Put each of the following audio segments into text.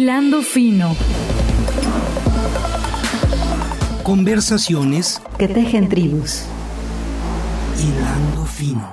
Hilando Fino. Conversaciones que tejen tribus. Hilando Fino.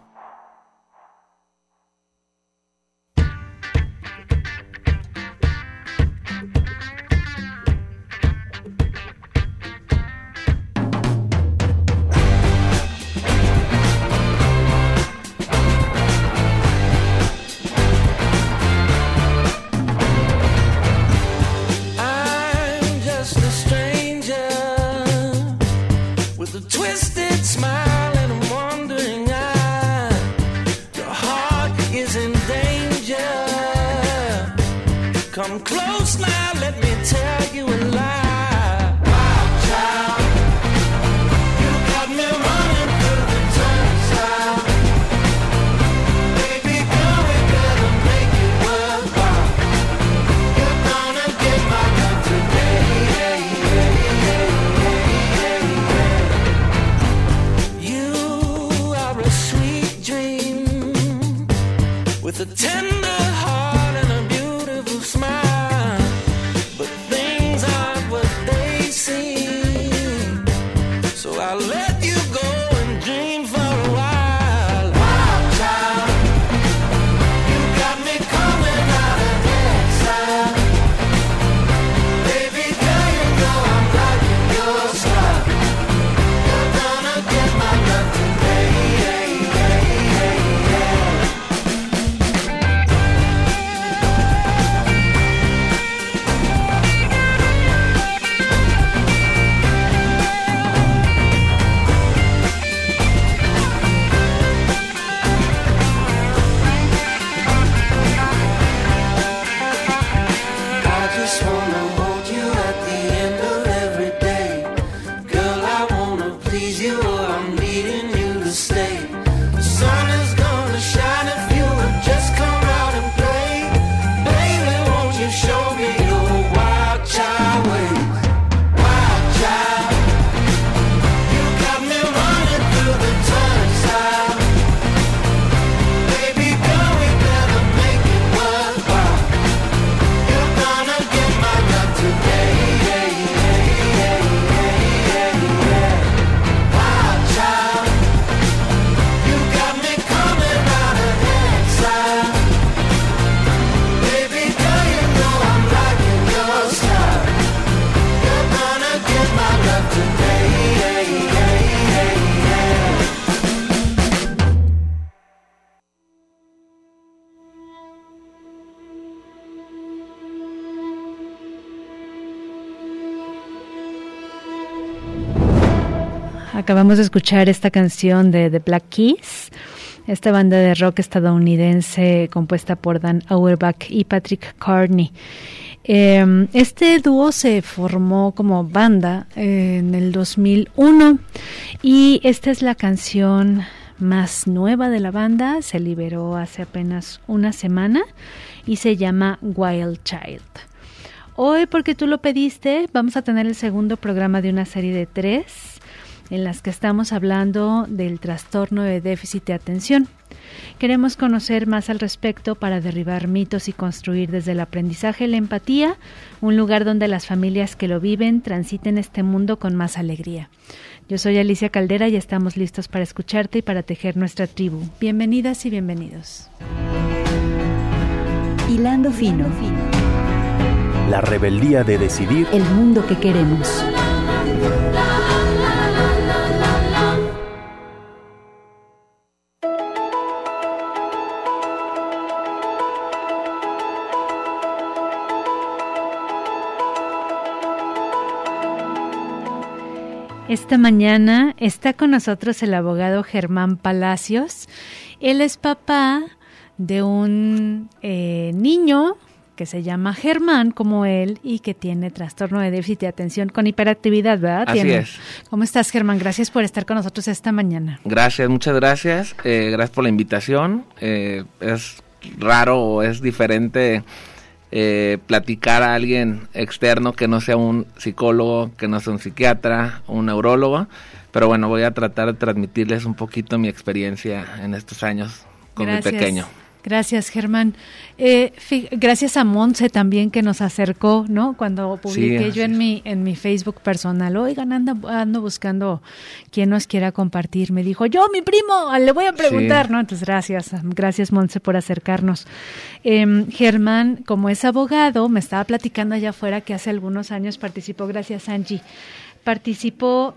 Acabamos de escuchar esta canción de The Black Keys, esta banda de rock estadounidense compuesta por Dan Auerbach y Patrick Carney. Este dúo se formó como banda en el 2001 y esta es la canción más nueva de la banda, se liberó hace apenas una semana y se llama Wild Child. Hoy, porque tú lo pediste, vamos a tener el segundo programa de una serie de 3 en las que estamos hablando del trastorno de déficit de atención. Queremos conocer más al respecto para derribar mitos y construir desde el aprendizaje y la empatía un lugar donde las familias que lo viven transiten este mundo con más alegría. Yo soy Alicia Caldera y estamos listos para escucharte y para tejer nuestra tribu. Bienvenidas y bienvenidos. Hilando Fino. La rebeldía de decidir el mundo que queremos. Esta mañana está con nosotros el abogado Germán Palacios. Él es papá de un niño que se llama Germán, como él, y que tiene trastorno de déficit de atención con hiperactividad, ¿verdad? Así es. ¿Cómo estás, Germán? Gracias por estar con nosotros esta mañana. Gracias, muchas gracias. Gracias por la invitación. Es raro o es diferente platicar a alguien externo que no sea un psicólogo, que no sea un psiquiatra, un neurólogo, pero bueno, voy a tratar de transmitirles un poquito mi experiencia en estos años con mi pequeño. Gracias, Germán. Gracias a Montse también que nos acercó, ¿no? Cuando publiqué yo en mi Facebook personal, oigan, ando buscando quien nos quiera compartir. Me dijo, yo, mi primo, le voy a preguntar, ¿no? Entonces, gracias Montse por acercarnos. Germán, como es abogado, me estaba platicando allá afuera que hace algunos años participó, gracias Angie, participó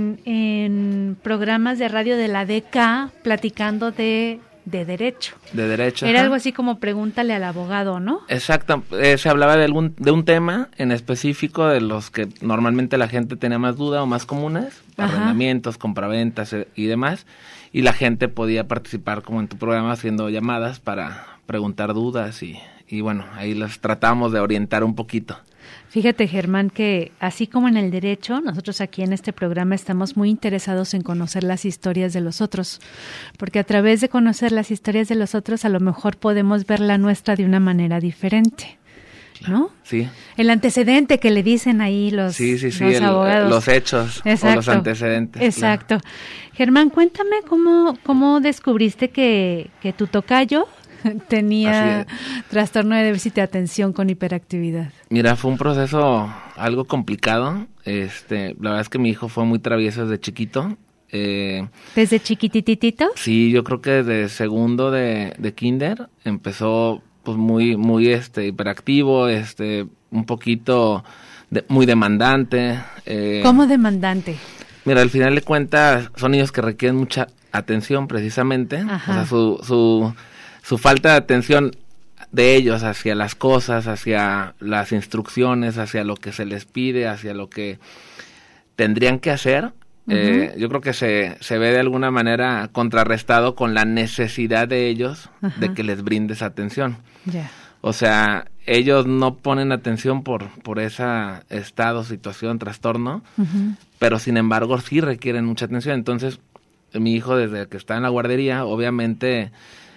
en programas de radio de la DK platicando de derecho. De derecho. Era algo así como pregúntale al abogado, ¿no? Exacto. Se hablaba de un tema en específico de los que normalmente la gente tenía más duda o más comunes, arrendamientos, compraventas y demás, y la gente podía participar como en tu programa haciendo llamadas para preguntar dudas y bueno, ahí las tratamos de orientar un poquito. Fíjate, Germán, que así como en el derecho, nosotros aquí en este programa estamos muy interesados en conocer las historias de los otros, porque a través de conocer las historias de los otros, a lo mejor podemos ver la nuestra de una manera diferente, ¿no? Sí. El antecedente que le dicen ahí los abogados. Los hechos. Exacto. O los antecedentes. Exacto. Claro. Germán, cuéntame cómo descubriste que tu tocayo tenía trastorno de déficit de atención con hiperactividad. Mira, fue un proceso algo complicado. La verdad es que mi hijo fue muy travieso desde chiquito. ¿Desde chiquititito? Sí, yo creo que desde segundo de kinder empezó pues muy hiperactivo, un poquito muy demandante. ¿Cómo demandante? Mira, al final de cuentas son niños que requieren mucha atención precisamente. Ajá. O sea, su falta de atención de ellos hacia las cosas, hacia las instrucciones, hacia lo que se les pide, hacia lo que tendrían que hacer, yo creo que se ve de alguna manera contrarrestado con la necesidad de ellos de que les brindes atención. Yeah. O sea, ellos no ponen atención por ese estado, situación, trastorno, pero sin embargo sí requieren mucha atención. Entonces, mi hijo desde que está en la guardería, obviamente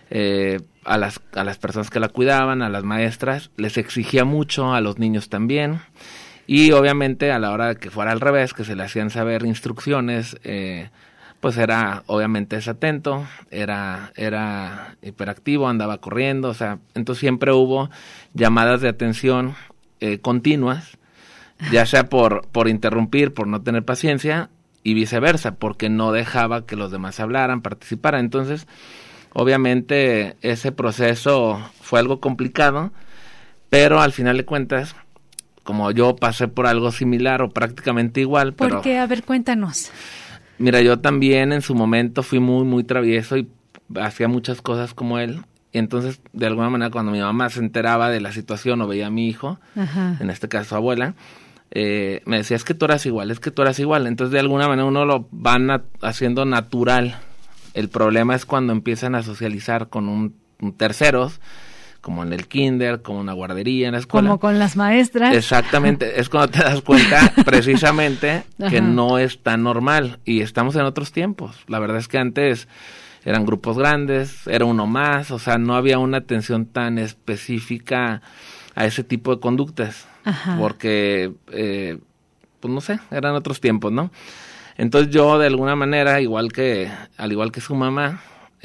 a las personas que la cuidaban, a las maestras, les exigía mucho, a los niños también, y obviamente a la hora de que fuera al revés, que se le hacían saber instrucciones, pues era obviamente desatento, era hiperactivo, andaba corriendo, o sea, entonces siempre hubo llamadas de atención continuas, ya sea por interrumpir, por no tener paciencia, y viceversa, porque no dejaba que los demás hablaran, participaran. Entonces, obviamente ese proceso fue algo complicado, pero al final de cuentas, como yo pasé por algo similar o prácticamente igual. ¿Por qué? A ver, cuéntanos. Mira, yo también en su momento fui muy, muy travieso y hacía muchas cosas como él. Y entonces, de alguna manera, cuando mi mamá se enteraba de la situación o veía a mi hijo, en este caso su abuela, me decía, es que tú eras igual. Entonces, de alguna manera uno lo van haciendo natural. El problema es cuando empiezan a socializar con un terceros, como en el kinder, como en una guardería, en la escuela. Como con las maestras. Exactamente, es cuando te das cuenta precisamente que no es tan normal y estamos en otros tiempos. La verdad es que antes eran grupos grandes, era uno más, o sea, no había una atención tan específica a ese tipo de conductas, porque, pues no sé, eran otros tiempos, ¿no? Entonces yo de alguna manera, al igual que su mamá,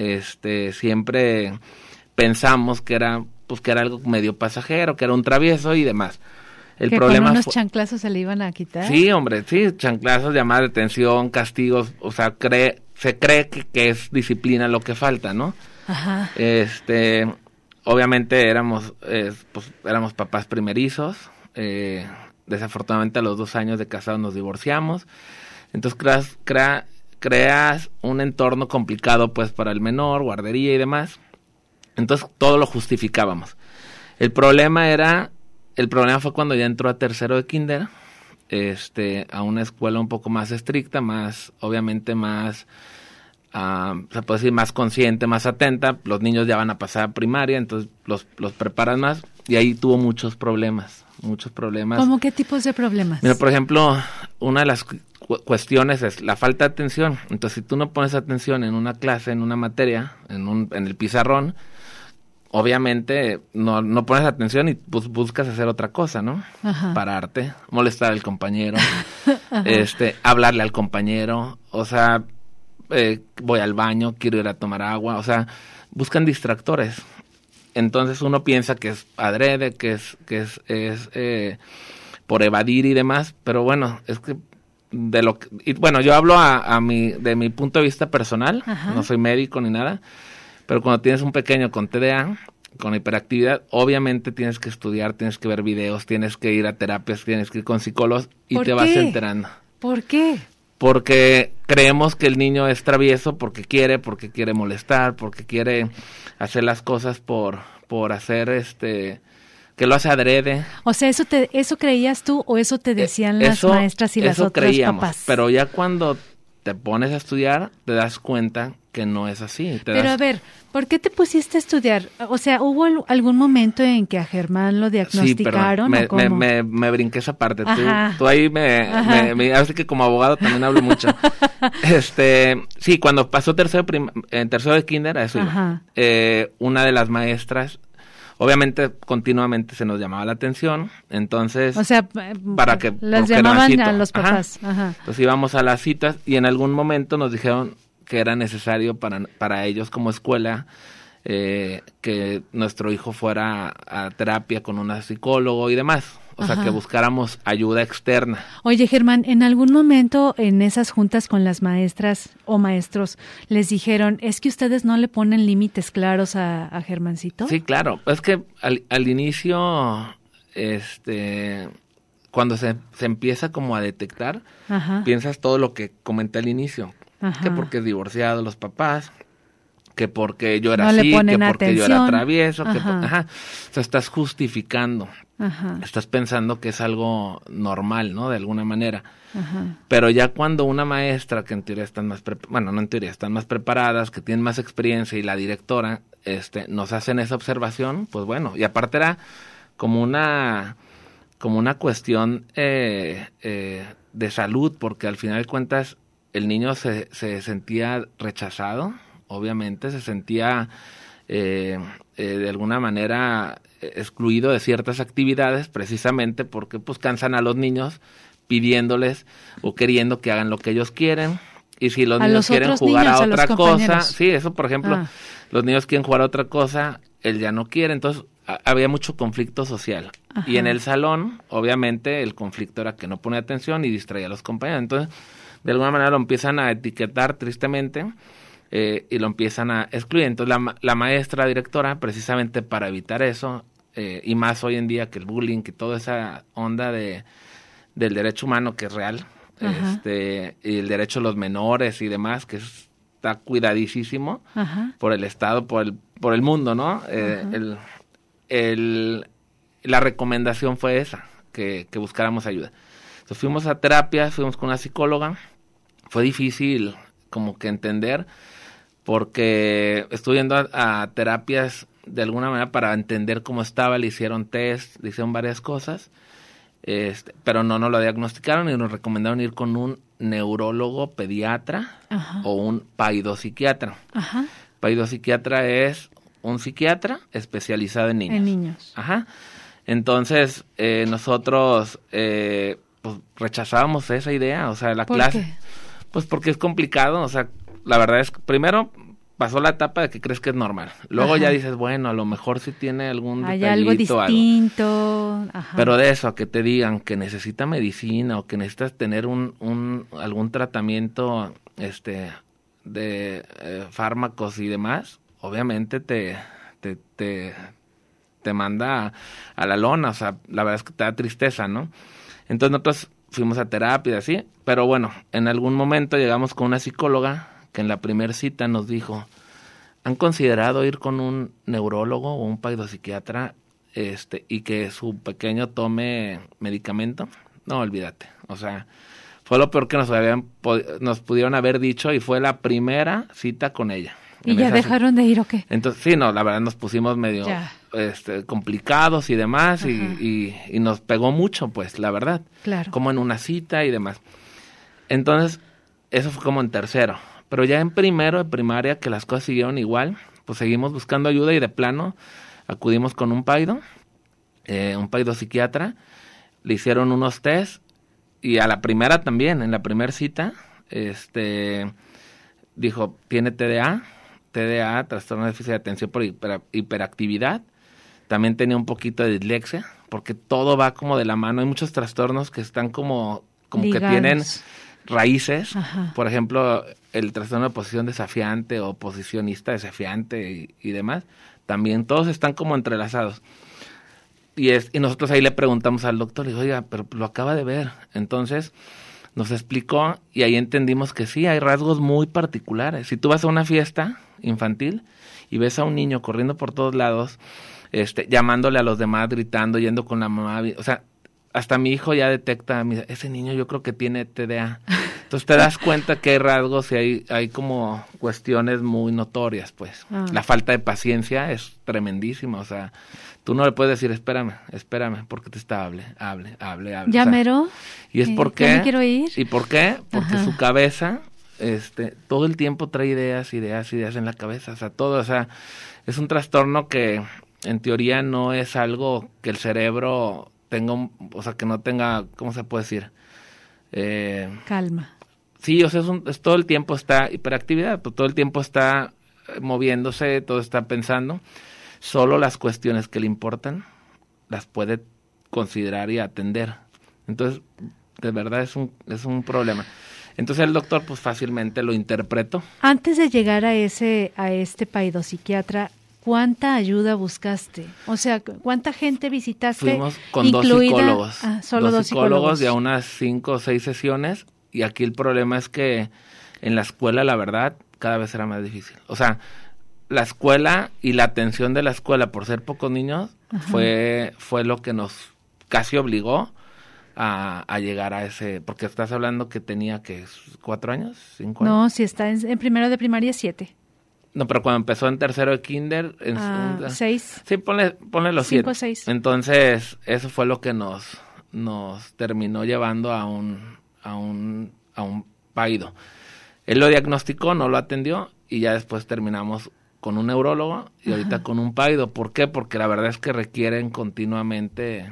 siempre pensamos que era algo medio pasajero, que era un travieso y demás. El problema con unos chanclazos se le iban a quitar. Sí, hombre, sí, chanclazos, llamadas de atención, castigos, o sea, se cree que es disciplina lo que falta, ¿no? Ajá. Obviamente éramos papás primerizos, desafortunadamente a los 2 años de casados nos divorciamos, entonces creas un entorno complicado pues para el menor, guardería y demás. Entonces todo lo justificábamos. El problema fue cuando ya entró a tercero de kinder, a una escuela un poco más estricta, más, obviamente más, se puede decir más consciente, más atenta. Los niños ya van a pasar a primaria, entonces los preparan más, y ahí tuvo muchos problemas. ¿Cómo qué tipos de problemas? Mira, por ejemplo, una de las cuestiones es la falta de atención. Entonces, si tú no pones atención en una clase, en una materia, en el pizarrón, obviamente no pones atención y pues buscas hacer otra cosa, ¿no? Ajá. Pararte, molestar al compañero, hablarle al compañero, o sea, voy al baño, quiero ir a tomar agua, o sea, buscan distractores. entonces uno piensa que es adrede, que es por evadir y demás, pero bueno, es que yo hablo de mi punto de vista personal, no soy médico ni nada, pero cuando tienes un pequeño con TDA, con hiperactividad, obviamente tienes que estudiar, tienes que ver videos, tienes que ir a terapias, tienes que ir con psicólogos y te vas enterando. ¿Por qué? Porque creemos que el niño es travieso porque quiere molestar, porque quiere hacer las cosas por hacer que lo hace adrede. O sea, ¿eso creías tú o eso te decían las maestras y las otras papás? Pero ya cuando te pones a estudiar, te das cuenta que no es así. Pero a ver, ¿por qué te pusiste a estudiar? O sea, ¿hubo algún momento en que a Germán lo diagnosticaron? Sí, pero me brinqué esa parte. Tú ahí así que como abogado también hablo mucho. Sí, cuando pasó tercero de kinder, a eso iba. Una de las maestras, obviamente continuamente se nos llamaba la atención, entonces, o sea, para que las llamaban a los papás. Entonces íbamos a las citas y en algún momento nos dijeron que era necesario para ellos como escuela que nuestro hijo fuera a terapia con un psicólogo y demás. O sea, que buscáramos ayuda externa. Oye, Germán, ¿en algún momento en esas juntas con las maestras o maestros les dijeron, es que ustedes no le ponen límites claros a Germancito? Sí, claro. Es que al inicio, cuando se empieza como a detectar, piensas todo lo que comenté al inicio. Que porque es divorciado los papás, que porque yo era así, que porque yo era travieso, o sea, estás justificando. Estás pensando que es algo normal, ¿no? De alguna manera. Pero ya cuando una maestra, que en teoría están más están más preparadas, que tienen más experiencia, y la directora nos hacen esa observación, pues bueno, y aparte era como una cuestión de salud, porque al final de cuentas el niño se sentía rechazado, obviamente, se sentía de alguna manera excluido de ciertas actividades, precisamente porque pues cansan a los niños pidiéndoles o queriendo que hagan lo que ellos quieren, y si los niños quieren jugar a otra cosa, sí, eso por ejemplo, los niños quieren jugar a otra cosa, él ya no quiere, entonces había mucho conflicto social. Y en el salón, obviamente, el conflicto era que no pone atención y distraía a los compañeros, entonces de alguna manera lo empiezan a etiquetar tristemente, y lo empiezan a excluir. Entonces la maestra, directora, precisamente para evitar eso, y más hoy en día que el bullying, que toda esa onda del derecho humano que es real, y el derecho a los menores y demás, que está cuidadísimo por el Estado, por el mundo, ¿no? La recomendación fue esa, que buscáramos ayuda. Entonces fuimos a terapia, fuimos con una psicóloga, fue difícil como que entender, porque estuve yendo a terapias de alguna manera para entender cómo estaba, le hicieron test, le hicieron varias cosas, pero no nos lo diagnosticaron y nos recomendaron ir con un neurólogo pediatra o un paidopsiquiatra. Paidopsiquiatra es un psiquiatra especializado en niños. Entonces, nosotros pues rechazábamos esa idea, o sea, la clase. ¿Por qué? Pues porque es complicado, o sea, la verdad es que primero pasó la etapa de que crees que es normal. Luego ya dices, bueno, a lo mejor sí tiene algún detallito, algo distinto. Pero de eso, a que te digan que necesita medicina o que necesitas tener algún tratamiento de fármacos y demás, obviamente te manda a la lona, o sea, la verdad es que te da tristeza, ¿no? Entonces nosotros fuimos a terapia, así, pero bueno, en algún momento llegamos con una psicóloga que en la primera cita nos dijo, ¿han considerado ir con un neurólogo o un paidopsiquiatra y que su pequeño tome medicamento? No, olvídate, o sea, fue lo peor que nos pudieron haber dicho, y fue la primera cita con ella. ¿Y ya dejaron de ir o qué? Entonces, sí, no, la verdad nos pusimos medio complicados y demás, y nos pegó mucho, pues, la verdad. Claro. Como en una cita y demás. Entonces, eso fue como en tercero. Pero ya en primero de primaria, que las cosas siguieron igual, pues seguimos buscando ayuda y de plano acudimos con un paidopsiquiatra, le hicieron unos test, y a la primera también, en la primera cita, dijo, tiene TDA, TDA, trastorno de déficit de atención por hiperactividad. También tenía un poquito de dislexia, porque todo va como de la mano. Hay muchos trastornos que están como que tienen raíces. Ajá. Por ejemplo, el trastorno de oposición desafiante o oposicionista desafiante y demás. También todos están como entrelazados. Y nosotros ahí le preguntamos al doctor, le digo, oiga, pero lo acaba de ver. Entonces nos explicó y ahí entendimos que sí, hay rasgos muy particulares. Si tú vas a una fiesta infantil y ves a un niño corriendo por todos lados, llamándole a los demás, gritando, yendo con la mamá, o sea, hasta mi hijo ya detecta, ese niño yo creo que tiene TDA. Entonces te das cuenta que hay rasgos y hay como cuestiones muy notorias, pues. La falta de paciencia es tremendísima, o sea, tú no le puedes decir, espérame, porque te está hable. ¿Ya mero? Y es porque... ¿Ya me quiero ir? ¿Y por qué? Porque su cabeza, todo el tiempo trae ideas en la cabeza, o sea, todo, o sea, es un trastorno que en teoría no es algo que el cerebro tenga, o sea, que no tenga, ¿cómo se puede decir? Calma. Sí, o sea, es todo el tiempo está hiperactividad, todo el tiempo está moviéndose, todo está pensando. Solo las cuestiones que le importan las puede considerar y atender. Entonces, de verdad es un problema. Entonces el doctor pues fácilmente lo interpretó. Antes de llegar a este paidopsiquiatra, ¿cuánta ayuda buscaste? O sea, ¿cuánta gente visitaste? Fuimos con dos psicólogos. Solo dos psicólogos. Y a unas 5 o 6 sesiones. Y aquí el problema es que en la escuela, la verdad, cada vez era más difícil. O sea, la escuela y la atención de la escuela por ser pocos niños fue lo que nos casi obligó a llegar a ese, porque estás hablando que tenía que 4 años, 5 años. No, si está en primero de primaria 7. No, pero cuando empezó en tercero de kinder, en 6. Sí, ponle los 7. 5 o 6. Entonces, eso fue lo que nos terminó llevando a un paido. Él lo diagnosticó, no lo atendió y ya después terminamos con un neurólogo y ahorita con un paido. ¿Por qué? Porque la verdad es que requieren continuamente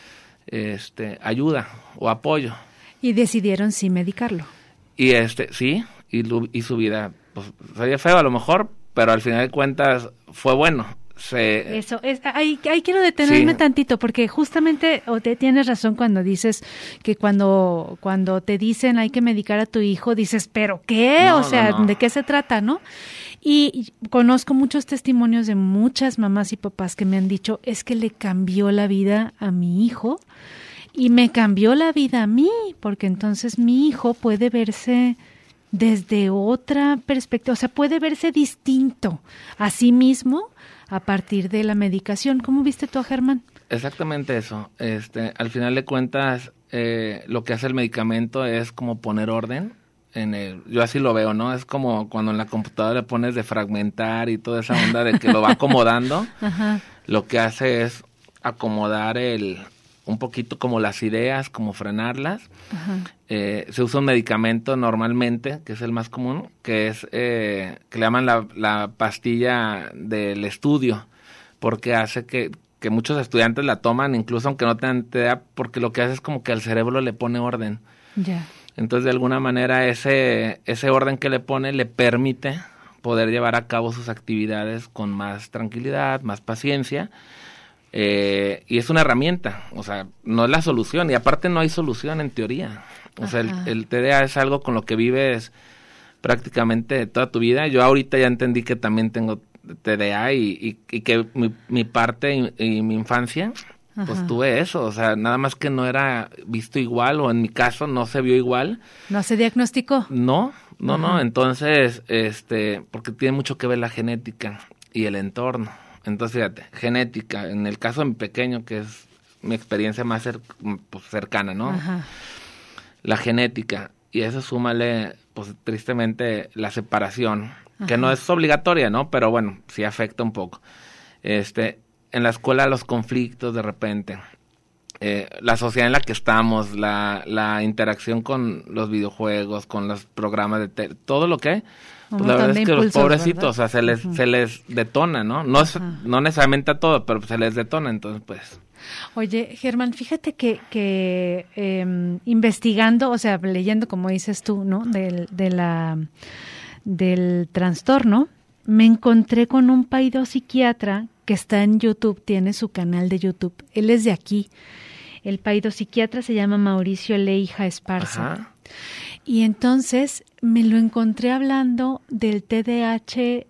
ayuda o apoyo. Y decidieron sí medicarlo. Y sí, y su vida pues sería feo a lo mejor, pero al final de cuentas fue bueno. Eso es, ahí quiero detenerme tantito, porque justamente te tienes razón cuando dices que cuando te dicen hay que medicar a tu hijo, dices, ¿pero qué? No, ¿de qué se trata, no? Y conozco muchos testimonios de muchas mamás y papás que me han dicho, es que le cambió la vida a mi hijo y me cambió la vida a mí, porque entonces mi hijo puede verse desde otra perspectiva, o sea, puede verse distinto a sí mismo a partir de la medicación. ¿Cómo viste tú a Germán? Exactamente eso. Al final de cuentas, lo que hace el medicamento es como poner orden yo así lo veo, ¿no? Es como cuando en la computadora le pones de fragmentar y toda esa onda de que lo va acomodando. Ajá. Lo que hace es acomodar un poquito como las ideas, como frenarlas. Ajá. Se usa un medicamento normalmente, que es el más común, que es que le llaman la pastilla del estudio, porque hace que muchos estudiantes la toman, incluso aunque no tengan TDA, porque lo que hace es como que al cerebro le pone orden. Ya. Entonces, de alguna manera, ese orden que le pone le permite poder llevar a cabo sus actividades con más tranquilidad, más paciencia. Y es una herramienta, o sea, no es la solución, y aparte no hay solución en teoría. O sea, el TDA es algo con lo que vives prácticamente toda tu vida. Yo ahorita ya entendí que también tengo TDA y que mi parte y mi infancia, pues tuve eso, o sea, nada más que no era visto igual, o en mi caso no se vio igual. ¿No se diagnosticó? No, entonces, porque tiene mucho que ver la genética y el entorno. Entonces, fíjate, genética, en el caso de mi pequeño, que es mi experiencia más cercana, ¿no? Ajá. La genética, y eso súmale, pues tristemente, la separación, que no es obligatoria, ¿no? Pero bueno, sí afecta un poco. En la escuela los conflictos de repente, la sociedad en la que estamos, la interacción con los videojuegos, con los programas de tele, todo lo que hay, pues la verdad es que los pobrecitos, ¿verdad? O sea, se les detona, ¿no? No necesariamente a todo, pero se les detona, entonces pues. Oye, Germán, fíjate que investigando, o sea, leyendo como dices tú, ¿no? Del trastorno, me encontré con un paidopsiquiatra que está en YouTube, tiene su canal de YouTube. Él es de aquí. El paidopsiquiatra se llama Mauricio Leija Esparza. Ajá. Y entonces me lo encontré hablando del TDAH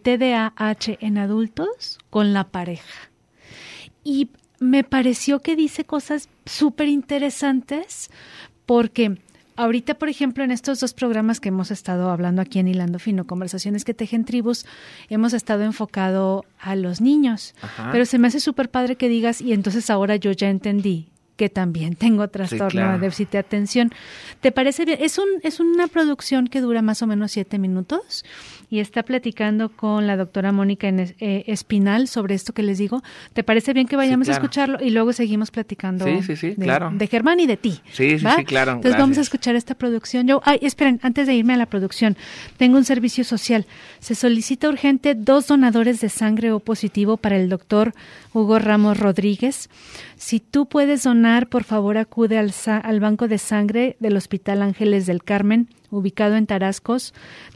en adultos con la pareja. Y me pareció que dice cosas súper interesantes porque ahorita, por ejemplo, en estos 2 programas que hemos estado hablando aquí en Hilando Fino, Conversaciones que Tejen Tribus, hemos estado enfocado a los niños. Ajá. Pero se me hace súper padre que digas, y entonces ahora yo ya entendí que también tengo trastorno claro. de déficit de atención. ¿Te parece bien? Es una producción que dura más o menos 7 minutos y está platicando con la doctora Mónica Espinal sobre esto que les digo. ¿Te parece bien que vayamos claro. a escucharlo y luego seguimos platicando claro. de Germán y de ti? Sí, ¿va? claro. Entonces vamos a escuchar esta producción. Esperen, antes de irme a la producción, tengo un servicio social. Se solicita urgente 2 donadores de sangre O positivo para el doctor Hugo Ramos Rodríguez. Si tú puedes donar, por favor acude al banco de sangre del Hospital Ángeles del Carmen, ubicado en Tarascos,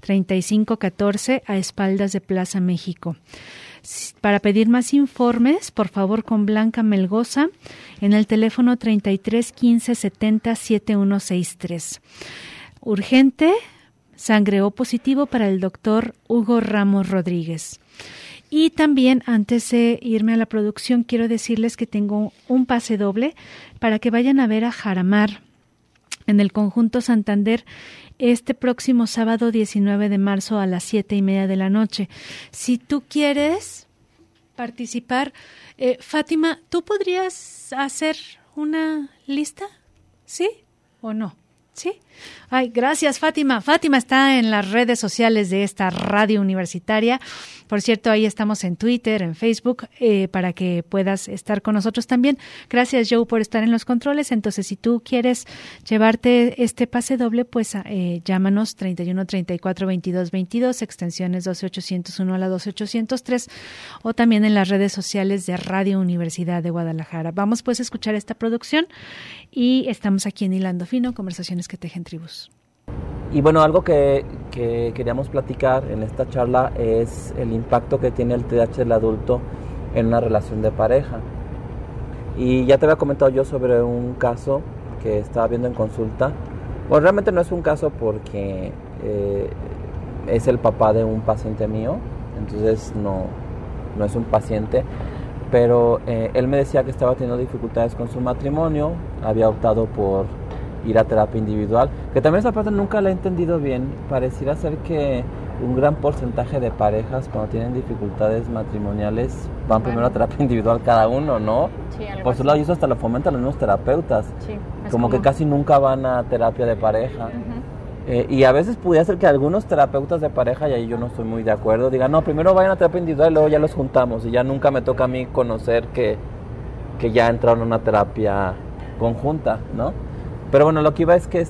3514, a espaldas de Plaza México. Para pedir más informes, por favor, con Blanca Melgoza, en el teléfono 33 15 70 7163. Urgente, sangre O positivo para el doctor Hugo Ramos Rodríguez. Y también, antes de irme a la producción, quiero decirles que tengo un pase doble para que vayan a ver a Jaramar en el Conjunto Santander este próximo sábado 19 de marzo a las 7:30 de la noche. Si tú quieres participar, Fátima, ¿tú podrías hacer una lista? ¿Sí o no? ¿Sí? Ay, gracias, Fátima. Fátima está en las redes sociales de esta radio universitaria. Por cierto, ahí estamos en Twitter, en Facebook, para que puedas estar con nosotros también. Gracias, Joe, por estar en los controles. Entonces, si tú quieres llevarte este pase doble, pues llámanos 31 34 22 22, extensiones 12801 a la 12803, o también en las redes sociales de Radio Universidad de Guadalajara. Vamos pues a escuchar esta producción y estamos aquí en Hilando Fino, Conversaciones que Tejen Tribus. Y bueno, algo que queríamos platicar en esta charla es el impacto que tiene el TDAH del adulto en una relación de pareja. Y ya te había comentado yo sobre un caso que estaba viendo en consulta. Bueno, realmente no es un caso porque es el papá de un paciente mío, entonces no es un paciente, pero él me decía que estaba teniendo dificultades con su matrimonio, había optado por ir a terapia individual, que también esa parte nunca la he entendido bien. Pareciera ser que un gran porcentaje de parejas cuando tienen dificultades matrimoniales van primero a terapia individual cada uno, ¿no? Sí, algo por su lado, y eso hasta lo fomentan los mismos terapeutas, sí, como que casi nunca van a terapia de pareja. Uh-huh. Y a veces pudiera ser que algunos terapeutas de pareja, y ahí yo no estoy muy de acuerdo, digan, no, primero vayan a terapia individual y luego ya los juntamos, y ya nunca me toca a mí conocer que ya entraron a una terapia conjunta, ¿no? Pero bueno, lo que iba es que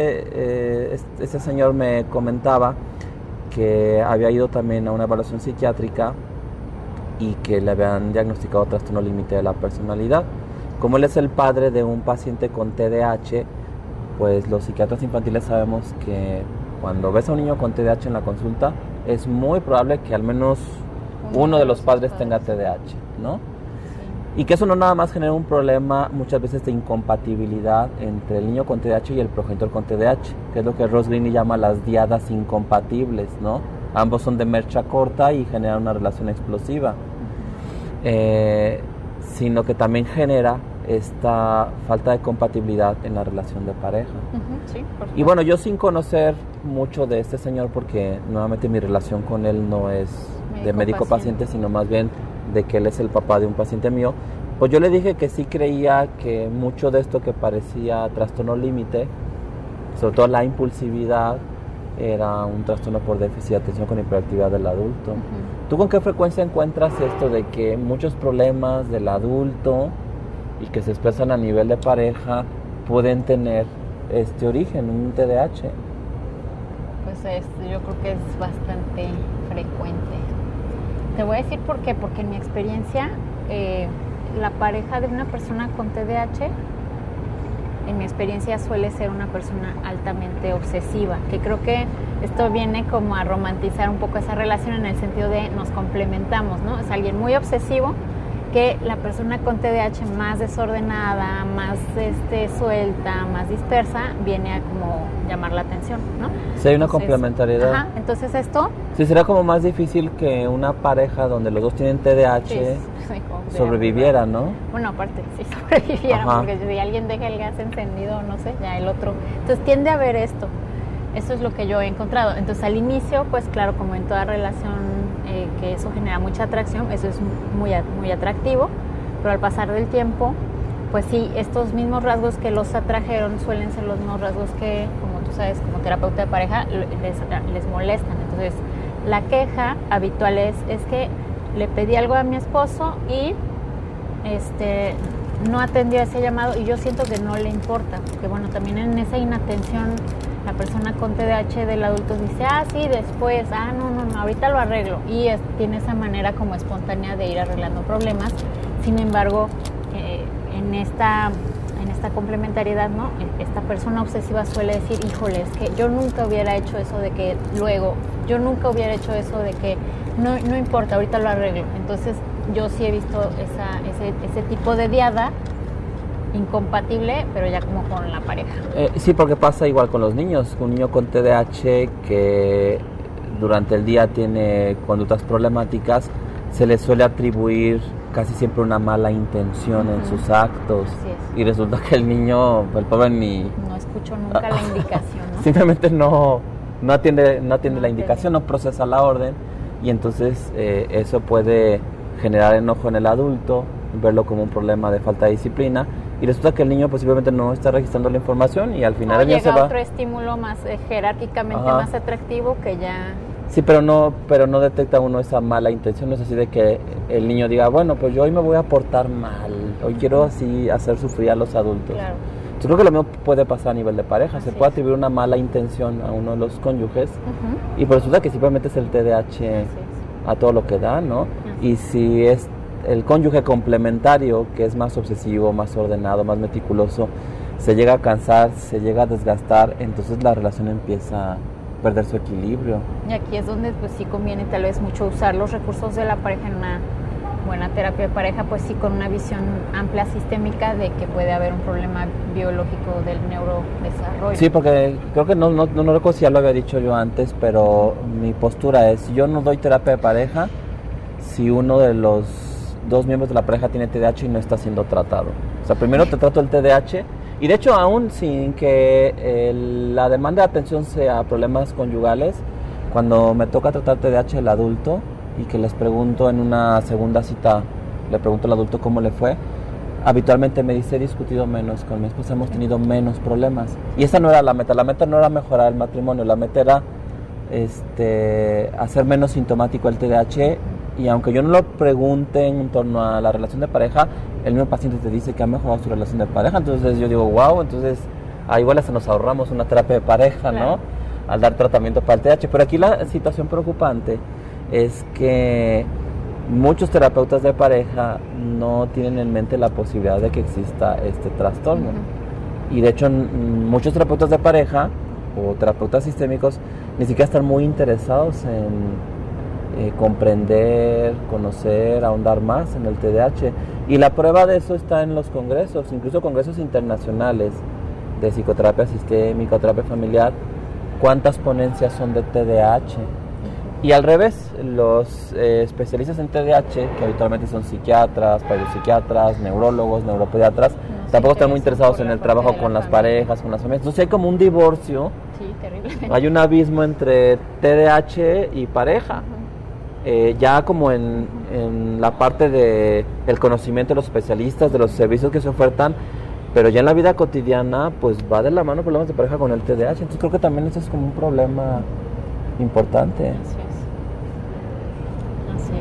este señor me comentaba que había ido también a una evaluación psiquiátrica y que le habían diagnosticado trastorno límite de la personalidad. Como él es el padre de un paciente con TDAH, pues los psiquiatras infantiles sabemos que cuando ves a un niño con TDAH en la consulta, es muy probable que al menos uno de los padres tenga TDAH, ¿no? Y que eso no nada más genera un problema muchas veces de incompatibilidad entre el niño con TDAH y el progenitor con TDAH, que es lo que Ross Greene llama las diadas incompatibles, ¿no? Ambos son de mecha corta y generan una relación explosiva, sino que también genera esta falta de compatibilidad en la relación de pareja. Uh-huh, sí, por y bueno, yo sin conocer mucho de este señor, porque nuevamente mi relación con él no es de médico-paciente, sino más bien de que él es el papá de un paciente mío, pues yo le dije que sí creía que mucho de esto que parecía trastorno límite, sobre todo la impulsividad, era un trastorno por déficit de atención con hiperactividad del adulto. Uh-huh. ¿Tú con qué frecuencia encuentras esto de que muchos problemas del adulto y que se expresan a nivel de pareja pueden tener este origen, un TDAH? Pues yo creo que es bastante frecuente. Te voy a decir por qué, porque en mi experiencia la pareja de una persona con TDAH en mi experiencia suele ser una persona altamente obsesiva, que creo que esto viene como a romantizar un poco esa relación en el sentido de nos complementamos, ¿no? Es alguien muy obsesivo, que la persona con TDAH más desordenada, más suelta, más dispersa, viene a como llamar la atención, ¿no? Sí, hay una complementariedad. Ajá, entonces esto... Sí, será como más difícil que una pareja donde los dos tienen TDAH sobreviviera, ¿no? Bueno, aparte, si sobreviviera, porque si alguien deja el gas encendido, no sé, ya el otro... Entonces tiende a haber esto. Eso es lo que yo he encontrado. Entonces al inicio, pues claro, como en toda relación que eso genera mucha atracción, eso es muy, muy atractivo, pero al pasar del tiempo, pues sí, estos mismos rasgos que los atrajeron suelen ser los mismos rasgos que, como tú sabes, como terapeuta de pareja, les molestan. Entonces la queja habitual es que le pedí algo a mi esposo y no atendió ese llamado y yo siento que no le importa, porque bueno, también en esa inatención la persona con TDAH del adulto dice, sí, después, no, ahorita lo arreglo, y tiene esa manera como espontánea de ir arreglando problemas. Sin embargo, en esta complementariedad, ¿no? Esta persona obsesiva suele decir, híjole, es que yo nunca hubiera hecho eso de que luego, yo nunca hubiera hecho eso de que no importa, ahorita lo arreglo. Entonces yo sí he visto ese tipo de diada incompatible, pero ya como con la pareja. Sí, porque pasa igual con los niños. Un niño con TDAH que durante el día tiene conductas problemáticas, se le suele atribuir casi siempre una mala intención en sus actos. Y resulta que el niño, el pobre no escuchó nunca la indicación, ¿no? Simplemente no atiende la indicación, no procesa la orden, y entonces eso puede generar enojo en el adulto, verlo como un problema de falta de disciplina, y resulta que el niño posiblemente no está registrando la información y al final el niño se va. Otro estímulo más jerárquicamente más atractivo que ya... Sí, pero no detecta uno esa mala intención. No es así de que el niño diga, bueno, pues yo hoy me voy a portar mal, hoy quiero así hacer sufrir a los adultos. Claro. Yo creo que lo mismo puede pasar a nivel de pareja. Se puede atribuir una mala intención a uno de los cónyuges y pues resulta que simplemente es el TDAH a todo lo que da, ¿no? Y si es el cónyuge complementario, que es más obsesivo, más ordenado, más meticuloso, se llega a cansar, se llega a desgastar, entonces la relación empieza a perder su equilibrio. Y aquí es donde pues sí conviene tal vez mucho usar los recursos de la pareja en una buena terapia de pareja, pues sí con una visión amplia sistémica de que puede haber un problema biológico del neurodesarrollo. Sí, porque creo que no recuerdo si ya lo había dicho yo antes, pero mi postura es, yo no doy terapia de pareja si uno de los dos miembros de la pareja tiene TDAH y no está siendo tratado. O sea, primero te trato el TDAH, y de hecho aún sin que la demanda de atención sea problemas conyugales, cuando me toca tratar TDAH el adulto y que les pregunto en una segunda cita, le pregunto al adulto cómo le fue, habitualmente me dice, he discutido menos con mi esposa, hemos tenido menos problemas. Y esa no era la meta no era mejorar el matrimonio, la meta era hacer menos sintomático el TDAH. Y aunque yo no lo pregunte en torno a la relación de pareja, el mismo paciente te dice que ha mejorado su relación de pareja. Entonces yo digo, wow, entonces igual hasta nos ahorramos una terapia de pareja, ¿no? Al dar tratamiento para el TDAH. Pero aquí la situación preocupante es que muchos terapeutas de pareja no tienen en mente la posibilidad de que exista este trastorno. Y de hecho muchos terapeutas de pareja o terapeutas sistémicos ni siquiera están muy interesados en comprender, conocer, ahondar más en el TDAH. Y la prueba de eso está en los congresos, incluso congresos internacionales de psicoterapia sistémica, terapia familiar. ¿Cuántas ponencias son de TDAH? Y al revés, los especialistas en TDAH, que habitualmente son psiquiatras, psiquiatras, neurólogos, neuropediatras, tampoco están muy interesados en el trabajo con las parejas, con las familias. Entonces hay como un divorcio, hay un abismo entre TDAH y pareja. Ya como en la parte de el conocimiento de los especialistas, de los servicios que se ofertan, pero ya en la vida cotidiana pues va de la mano problemas de pareja con el TDAH. Entonces creo que también eso es como un problema importante. Así es.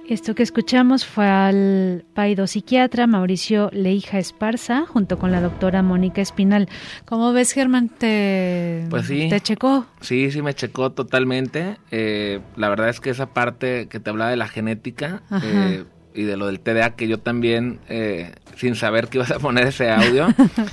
Esto que escuchamos fue al paidopsiquiatra Mauricio Leija Esparza junto con la doctora Mónica Espinal. ¿Cómo ves, Germán? Pues sí, ¿Te checó? Sí, me checó totalmente. La verdad es que esa parte que te hablaba de la genética y de lo del TDA, que yo también, sin saber que ibas a poner ese audio,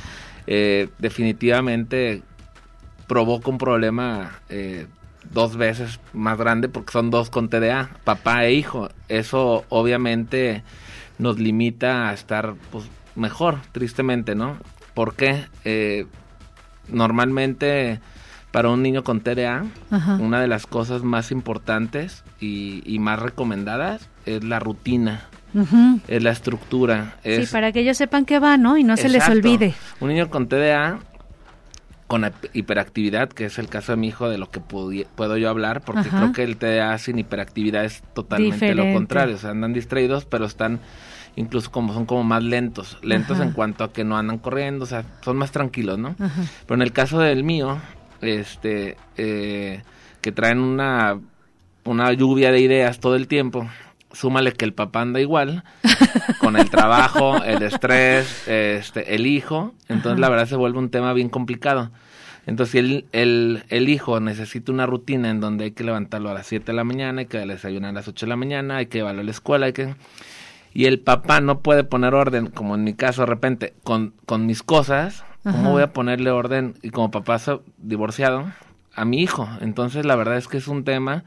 definitivamente provoca un problema 2 veces más grande porque son 2 con TDA, papá e hijo. Eso obviamente nos limita a estar pues mejor, tristemente, ¿no? ¿Por qué? Normalmente para un niño con TDA, una de las cosas más importantes y más recomendadas es la rutina. Es la estructura. Sí, para que ellos sepan que va, ¿no? Y no se les olvide. Un niño con TDA, con hiperactividad, que es el caso de mi hijo, de lo que puedo yo hablar, porque creo que el TDA sin hiperactividad es totalmente diferente. Lo contrario, o sea, andan distraídos, pero están incluso son como más lentos en cuanto a que no andan corriendo, o sea, son más tranquilos, ¿no? Pero en el caso del mío, que traen una lluvia de ideas todo el tiempo, súmale que el papá anda igual, con el trabajo, el estrés, el hijo, entonces la verdad se vuelve un tema bien complicado. Entonces si el hijo necesita una rutina en donde hay que levantarlo a las 7 de la mañana, hay que desayunar a las 8 de la mañana, hay que llevarlo a la escuela, y el papá no puede poner orden, como en mi caso de repente, con mis cosas, ¿cómo voy a ponerle orden? Y como papá divorciado, a mi hijo. Entonces la verdad es que es un tema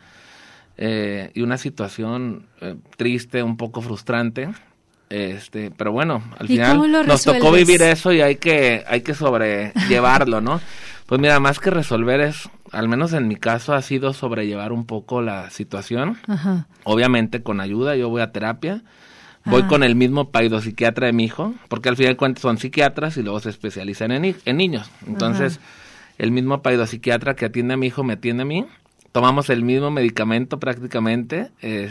y una situación triste, un poco frustrante, pero bueno, al final nos tocó vivir eso y hay que sobrellevarlo, ¿no? Pues mira, más que resolver al menos en mi caso, ha sido sobrellevar un poco la situación. Obviamente con ayuda, yo voy a terapia, voy con el mismo paidopsiquiatra de mi hijo, porque al final de cuentas son psiquiatras y luego se especializan en niños. Entonces, el mismo paidopsiquiatra que atiende a mi hijo me atiende a mí. Tomamos el mismo medicamento prácticamente,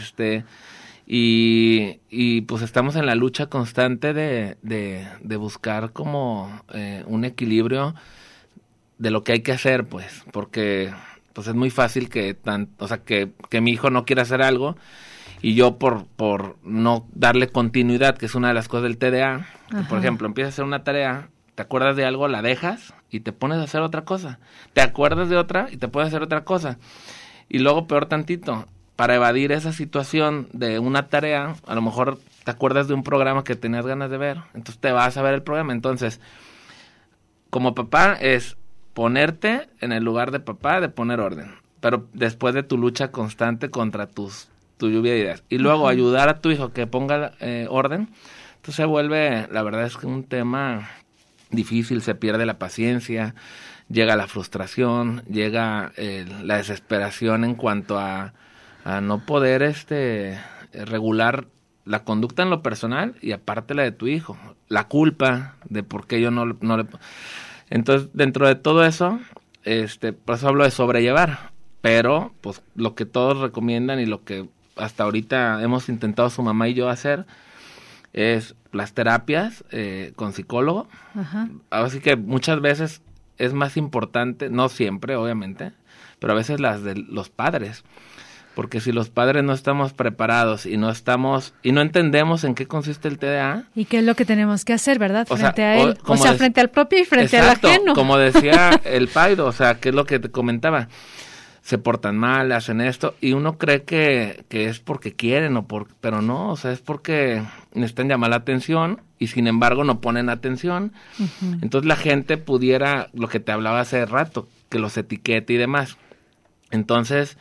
y pues estamos en la lucha constante de buscar como un equilibrio de lo que hay que hacer, pues, porque pues es muy fácil que mi hijo no quiera hacer algo y yo por no darle continuidad, que es una de las cosas del TDA, que, por ejemplo, empiezas a hacer una tarea, te acuerdas de algo, la dejas y te pones a hacer otra cosa, te acuerdas de otra y te pones a hacer otra cosa, y luego peor tantito, para evadir esa situación de una tarea, a lo mejor te acuerdas de un programa que tenías ganas de ver, entonces te vas a ver el programa. Entonces, como papá es ponerte en el lugar de papá, de poner orden, pero después de tu lucha constante contra tu lluvia de ideas, y luego ayudar a tu hijo que ponga orden, entonces se vuelve, la verdad es que un tema difícil, se pierde la paciencia, llega la frustración, llega la desesperación en cuanto a no poder regular la conducta en lo personal y aparte la de tu hijo, la culpa de por qué yo no le... Entonces, dentro de todo eso, por eso hablo de sobrellevar, pero pues lo que todos recomiendan y lo que hasta ahorita hemos intentado su mamá y yo hacer es las terapias con psicólogo. Así que muchas veces es más importante, no siempre obviamente, pero a veces las de los padres, porque si los padres no estamos preparados y no entendemos en qué consiste el TDA. ¿Y qué es lo que tenemos que hacer, verdad? Frente a él, frente al propio y frente al ajeno. Como decía el Paido, o sea, que es lo que te comentaba, se portan mal, hacen esto, y uno cree que es porque quieren, pero no, o sea, es porque necesitan llamar la atención, y sin embargo no ponen atención. Entonces la gente pudiera, lo que te hablaba hace rato, que los etiquete y demás. Entonces,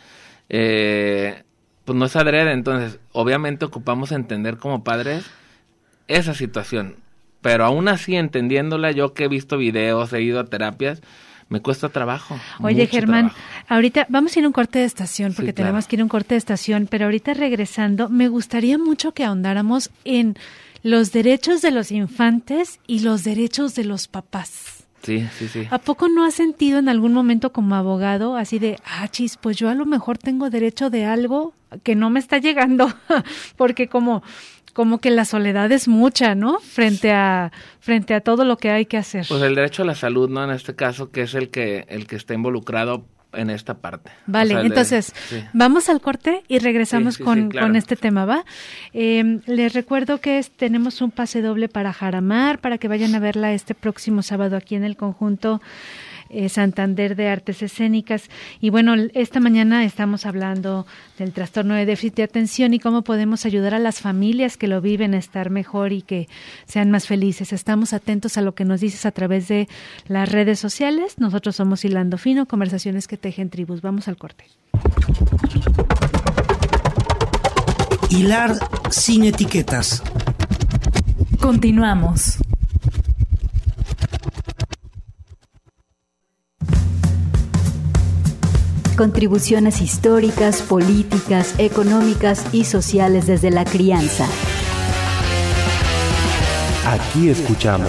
pues no es adrede. Entonces, obviamente ocupamos entender como padres esa situación, pero aún así entendiéndola, yo que he visto videos, he ido a terapias, me cuesta trabajo. Oye, Germán, ahorita vamos a ir a un corte de estación, porque tenemos que ir a un corte de estación, pero ahorita regresando, me gustaría mucho que ahondáramos en los derechos de los infantes y los derechos de los papás. Sí. ¿A poco no has sentido en algún momento como abogado así de, pues yo a lo mejor tengo derecho de algo que no me está llegando? Porque como que la soledad es mucha, ¿no? Frente a todo lo que hay que hacer. Pues el derecho a la salud, ¿no? En este caso, que es el que está involucrado en esta parte. Vale, O sea, entonces sí. vamos al corte y regresamos Sí, con claro. este tema, ¿va? Les recuerdo que tenemos un pase doble para Jaramar, para que vayan a verla este próximo sábado aquí en el conjunto Santander de Artes Escénicas. Y bueno, esta mañana estamos hablando del trastorno de déficit de atención y cómo podemos ayudar a las familias que lo viven a estar mejor y que sean más felices. Estamos atentos a lo que nos dices a través de las redes sociales. Nosotros somos Hilando Fino, conversaciones que tejen tribus. Vamos al corte. Hilar sin etiquetas. Continuamos. Contribuciones históricas, políticas, económicas y sociales desde la crianza. Aquí escuchamos.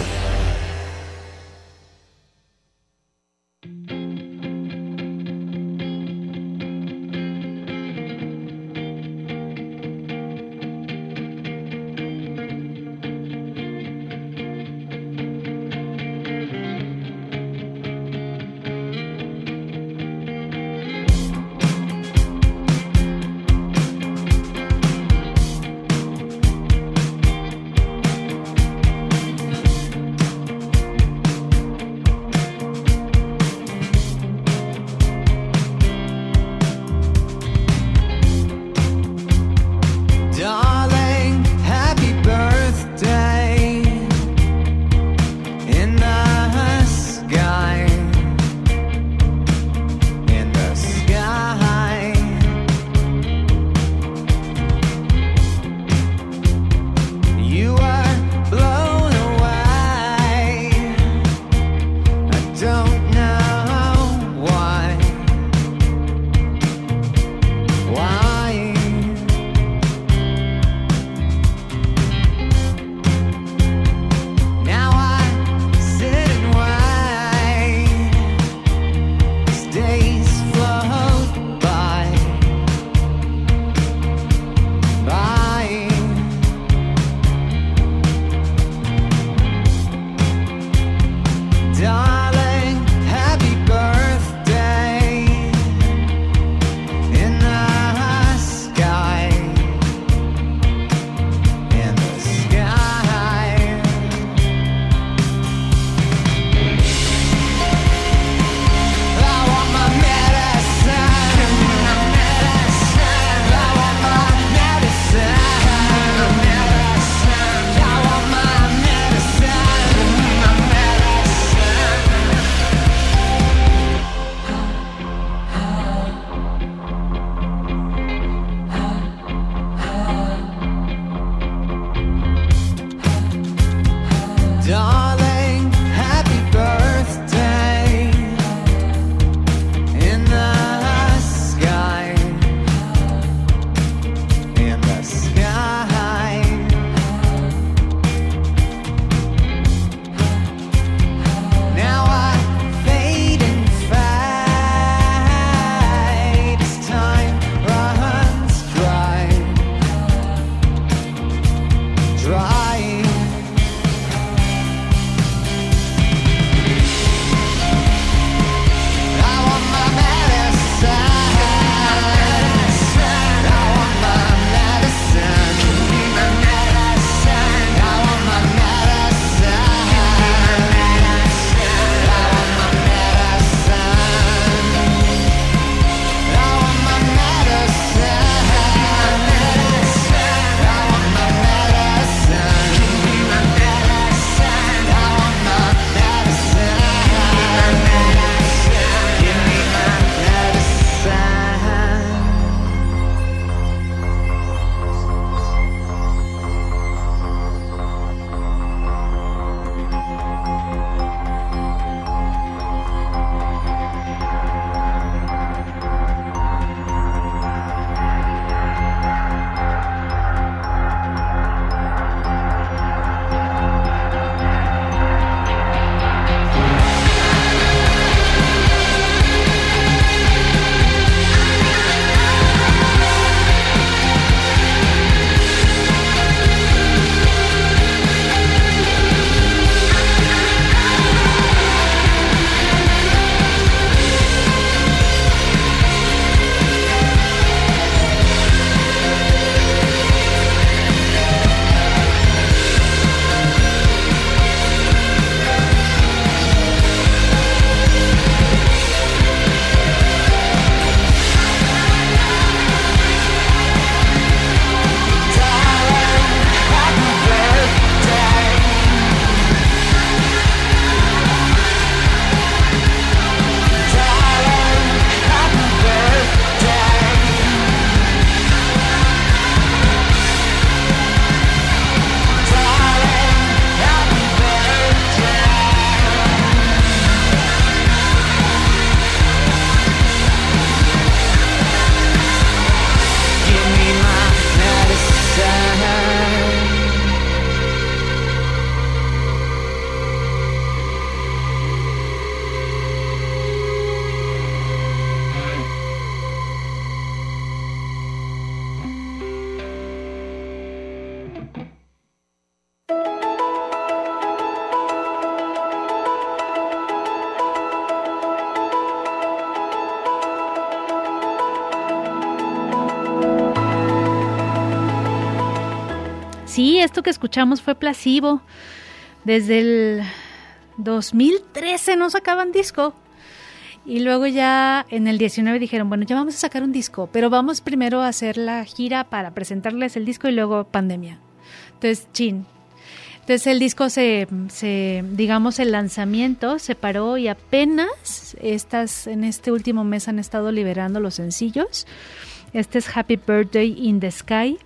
Sí, esto que escuchamos fue Placebo. Desde el 2013 no sacaban disco. Y luego ya en el 19 dijeron, bueno, ya vamos a sacar un disco, pero vamos primero a hacer la gira para presentarles el disco y luego pandemia. Entonces, Entonces el disco digamos, el lanzamiento se paró y apenas en este último mes han estado liberando los sencillos. Este es Happy Birthday in the Sky.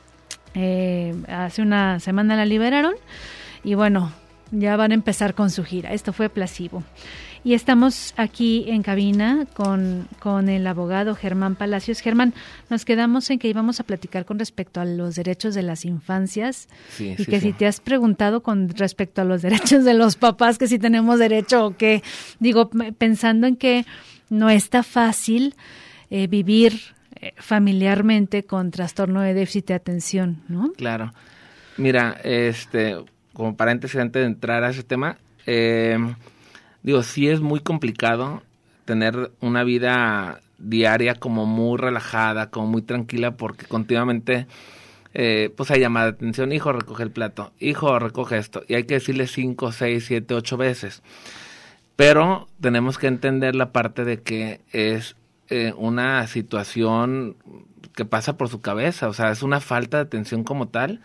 Hace una semana la liberaron y bueno, ya van a empezar con su gira. Esto fue Placebo. Y estamos aquí en cabina con el abogado Germán Palacios. Germán, nos quedamos en que íbamos a platicar con respecto a los derechos de las infancias si te has preguntado con respecto a los derechos de los papás, que si tenemos derecho o qué. Digo, pensando en que no está fácil vivir familiarmente con trastorno de déficit de atención, ¿no? Claro. Mira, como paréntesis antes de entrar a ese tema, sí es muy complicado tener una vida diaria como muy relajada, como muy tranquila, porque continuamente pues hay llamada de atención, hijo, recoge el plato, hijo, recoge esto, y hay que decirle 5, 6, 7, 8 veces. Pero tenemos que entender la parte de que es una situación que pasa por su cabeza, o sea, es una falta de atención como tal,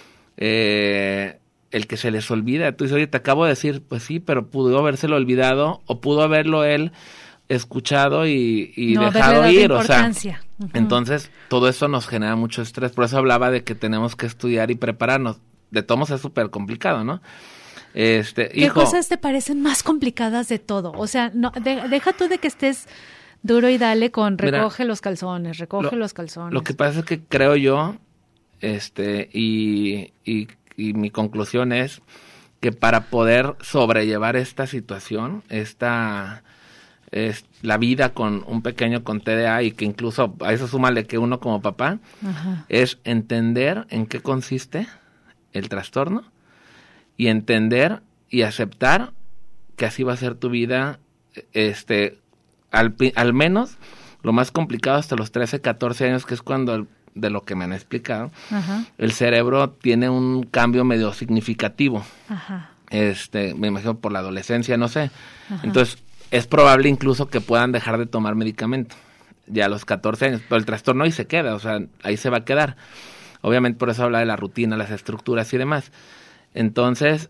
el que se les olvida. Tú dices, oye, te acabo de decir, pues sí, pero pudo habérselo olvidado o pudo haberlo él escuchado y no dejado ir, o sea, entonces todo eso nos genera mucho estrés. Por eso hablaba de que tenemos que estudiar y prepararnos. De todos modos es súper complicado, ¿no? ¿Qué cosas te parecen más complicadas de todo? O sea, no, deja tú de que estés duro y dale con recoge los calzones. Lo que pasa es que creo yo, y mi conclusión es que para poder sobrellevar esta situación, es la vida con un pequeño con TDA, y que incluso a eso súmale que uno como papá, es entender en qué consiste el trastorno y entender y aceptar que así va a ser tu vida, al menos lo más complicado hasta los 13, 14 años, que es cuando de lo que me han explicado, el cerebro tiene un cambio medio significativo. Me imagino por la adolescencia, no sé. Entonces, es probable incluso que puedan dejar de tomar medicamento ya a los 14 años, pero el trastorno ahí se queda, o sea, ahí se va a quedar. Obviamente por eso habla de la rutina, las estructuras y demás. Entonces,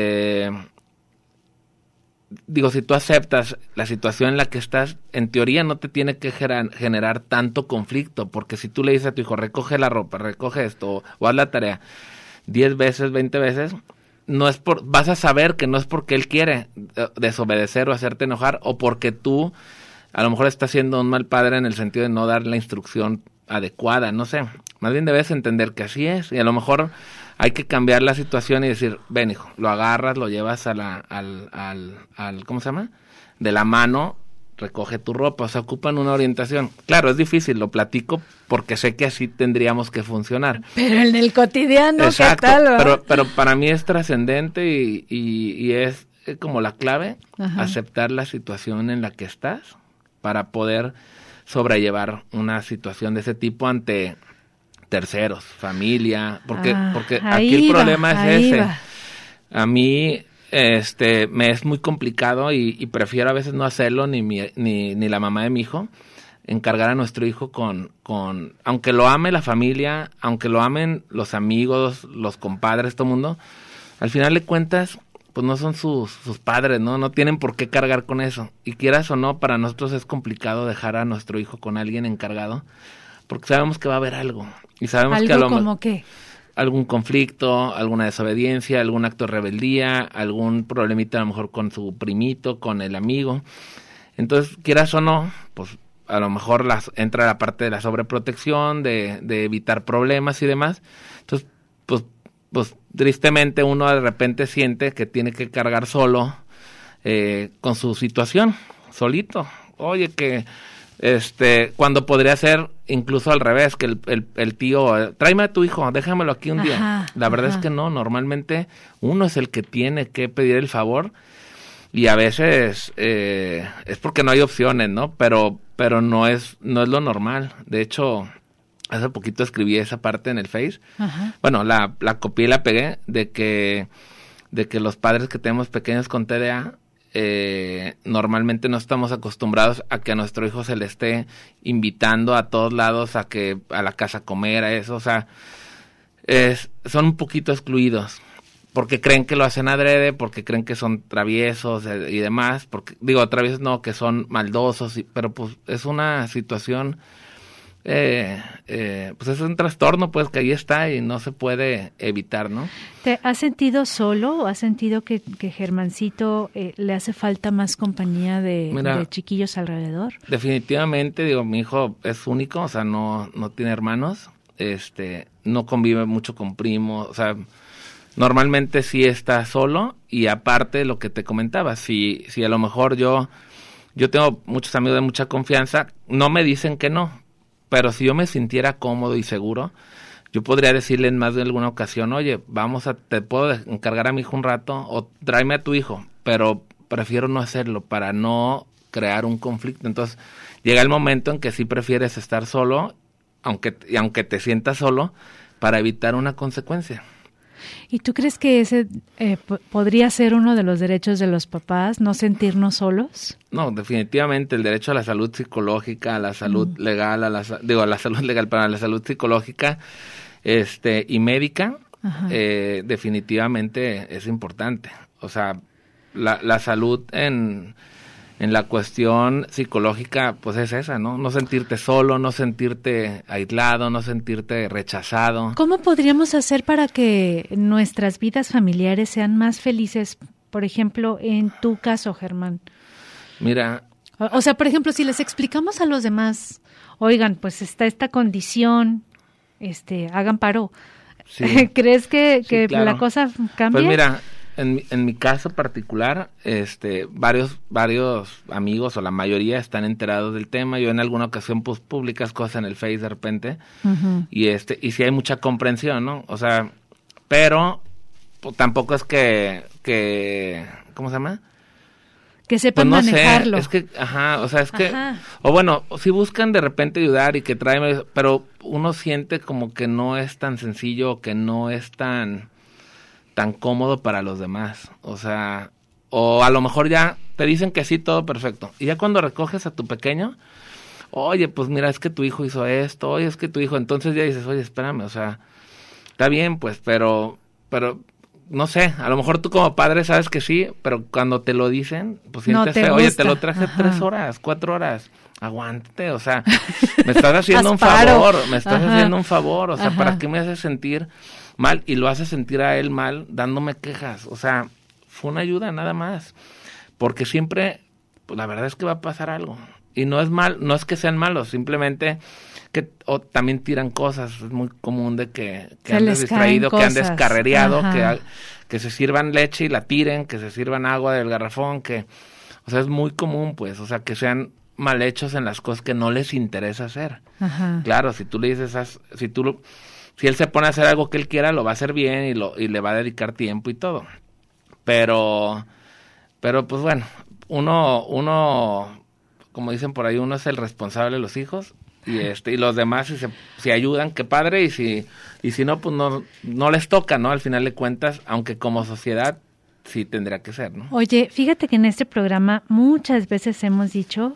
si tú aceptas la situación en la que estás, en teoría no te tiene que generar tanto conflicto, porque si tú le dices a tu hijo, recoge la ropa, recoge esto, o haz la tarea 10 veces, 20 veces, vas a saber que no es porque él quiere desobedecer o hacerte enojar, o porque tú a lo mejor estás siendo un mal padre en el sentido de no dar la instrucción adecuada, no sé. Más bien debes entender que así es, y a lo mejor hay que cambiar la situación y decir, ven hijo, lo agarras, lo llevas al ¿cómo se llama? De la mano, recoge tu ropa, o sea, ocupan una orientación. Claro, es difícil, lo platico porque sé que así tendríamos que funcionar. Pero en el cotidiano, exacto, ¿qué tal? Pero para mí es trascendente y es como la clave, aceptar la situación en la que estás para poder sobrellevar una situación de ese tipo ante terceros, familia, porque aquí el problema es ese. A mí me es muy complicado y prefiero a veces no hacerlo, ni la mamá de mi hijo, encargar a nuestro hijo con aunque lo ame la familia, aunque lo amen los amigos, los compadres, todo el mundo, al final de cuentas, pues no son sus padres, ¿no? No tienen por qué cargar con eso. Y quieras o no, para nosotros es complicado dejar a nuestro hijo con alguien encargado, porque sabemos que va a haber algo. Y sabemos ¿algo que como qué? Algún conflicto, alguna desobediencia, algún acto de rebeldía, algún problemita a lo mejor con su primito, con el amigo. Entonces, quieras o no, pues a lo mejor entra la parte de la sobreprotección, de evitar problemas y demás. Entonces, pues tristemente uno de repente siente que tiene que cargar solo con su situación, solito. Oye, que Cuando podría ser incluso al revés, que el tío, tráeme a tu hijo, déjamelo aquí un día. La verdad es que no, normalmente uno es el que tiene que pedir el favor, y a veces es porque no hay opciones, ¿no? Pero no es lo normal. De hecho, hace poquito escribí esa parte en el Face. Bueno, la copié y la pegué de que los padres que tenemos pequeños con TDA, normalmente no estamos acostumbrados a que a nuestro hijo se le esté invitando a todos lados, a la casa a comer, a eso, o sea, son un poquito excluidos, porque creen que lo hacen adrede, porque creen que son traviesos y demás, porque digo, traviesos no, que son maldosos, pero pues es una situación, pues es un trastorno, pues, que ahí está y no se puede evitar, ¿no? ¿Te has sentido solo o has sentido que Germancito le hace falta más compañía de chiquillos alrededor? Definitivamente, digo, mi hijo es único, o sea, no tiene hermanos, no convive mucho con primos, o sea, normalmente sí está solo, y aparte lo que te comentaba, si a lo mejor yo tengo muchos amigos de mucha confianza, no me dicen que no, pero si yo me sintiera cómodo y seguro, yo podría decirle en más de alguna ocasión, oye, te puedo encargar a mi hijo un rato, o tráeme a tu hijo, pero prefiero no hacerlo para no crear un conflicto. Entonces llega el momento en que sí prefieres estar solo, aunque te sientas solo, para evitar una consecuencia. ¿Y tú crees que ese podría ser uno de los derechos de los papás, no sentirnos solos? No, definitivamente el derecho a la salud psicológica, a la salud legal, a la salud legal, para la salud psicológica y médica, definitivamente es importante. O sea, la salud en la cuestión psicológica, pues es esa, ¿no? No sentirte solo, no sentirte aislado, no sentirte rechazado. ¿Cómo podríamos hacer para que nuestras vidas familiares sean más felices? Por ejemplo, en tu caso, Germán. Mira. O sea, por ejemplo, si les explicamos a los demás, oigan, pues está esta condición, hagan paro. Sí. ¿Crees que claro, la cosa cambia? Pues mira, en mi caso particular, varios amigos o la mayoría están enterados del tema. Yo en alguna ocasión pues publicas cosas en el Face de repente, y sí hay mucha comprensión, ¿no? O sea, pero pues, tampoco es que ¿cómo se llama? Que sepan pues no manejarlo. Sé, es que, o sea, es que, o bueno, si buscan de repente ayudar y que traen, pero uno siente como que no es tan sencillo, que no es tan cómodo para los demás, o sea, o a lo mejor ya te dicen que sí, todo perfecto, y ya cuando recoges a tu pequeño, oye, pues mira, es que tu hijo hizo esto, oye, es que tu hijo, entonces ya dices, oye, espérame, o sea, está bien, pues, pero, no sé, a lo mejor tú como padre sabes que sí, pero cuando te lo dicen, pues sientes feo, oye, te lo traje 3 horas, 4 horas, aguántate, o sea, me estás haciendo un favor, o sea, ¿para qué me haces sentir mal? Y lo hace sentir a él mal dándome quejas, o sea, fue una ayuda nada más, porque siempre, pues la verdad es que va a pasar algo, y no es mal, no es que sean malos, simplemente que también tiran cosas, es muy común de que andes distraído, que andes carrereado, que se sirvan leche y la tiren, que se sirvan agua del garrafón, o sea, es muy común, pues, o sea, que sean mal hechos en las cosas que no les interesa hacer. Claro, si tú le dices, si él se pone a hacer algo que él quiera, lo va a hacer bien y le va a dedicar tiempo y todo. Pero pues bueno, uno, como dicen por ahí, uno es el responsable de los hijos, y los demás si ayudan, qué padre, y si no, pues no les toca, ¿no? Al final de cuentas, aunque como sociedad sí tendría que ser, ¿no? Oye, fíjate que en este programa muchas veces hemos dicho